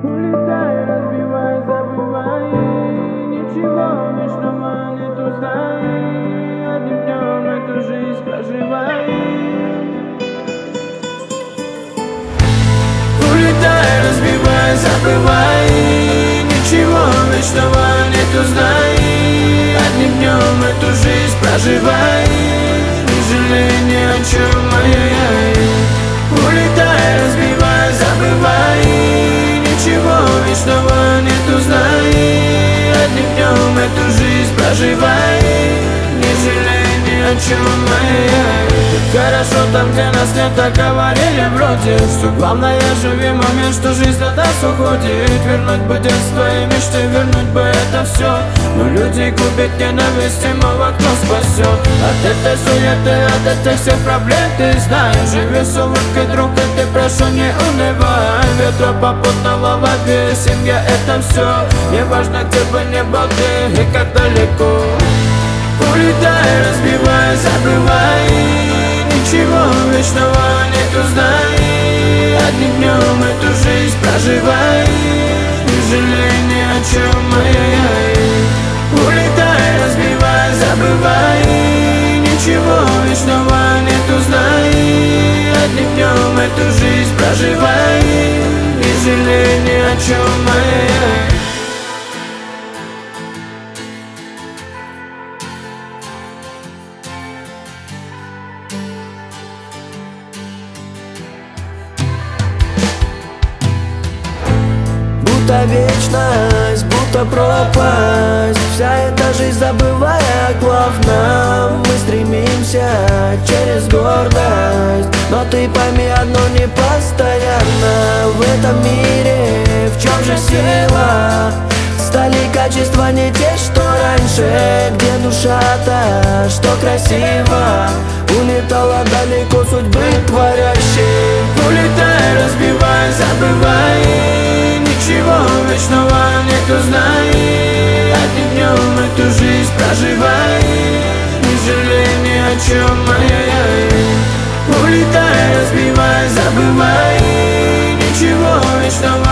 Улетай, разбивай, забывай. Ничего вечного нету, знай. Одним днем эту жизнь проживай. Улетай, разбивай, забывай. Ничего вечного нету, знай. Одним днем эту жизнь проживай. Не жалей ни о чем, ай-яй-яй. Улетай, разбивай, забывай. Ничего вечного нету, знай. Одним днем эту жизнь проживай. Не жалей ни о чем, ай-яй-яй. Хорошо там, где нас нет, так говорили вроде. Что главное, живи момент, что жизнь от нас уходит. Вернуть бы детство и мечты, вернуть бы это все. Но люди губят ненависть, и мало кто спасет. От этой суеты, от этих всех проблем ты знаешь. Живи с улыбкой, друг, и ты прошу не унывай. Ветра попутного в воде, семья это все. Не важно, где бы не был ты и как далеко. Улетай, разбивай, забывай. Ничего вечного нету, знай. Одним днем эту жизнь проживай. Не жалей ни о чем, ай-яй-яй. Улетай, разбивай, забывай. Ничего вечного нету, знай. Одним днем эту жизнь проживай. Не жалей ни о чем, ай-яй-яй. Будто вечность, будто пропасть. Вся эта жизнь, забывая о главном. Мы стремимся через гордость. Но ты пойми одно не постоянно. В этом мире в чем же сила? Стали качества не те, что раньше. Где душа-то, что красиво? Улетала далеко судьбы творящей. Улетай, разбивай, забывай. Ничего вечного нету, знай. Одним днем эту жизнь проживай. Не жалей ни о чем, ай-яй-яй. Улетай, разбивай, забывай. Ничего вечного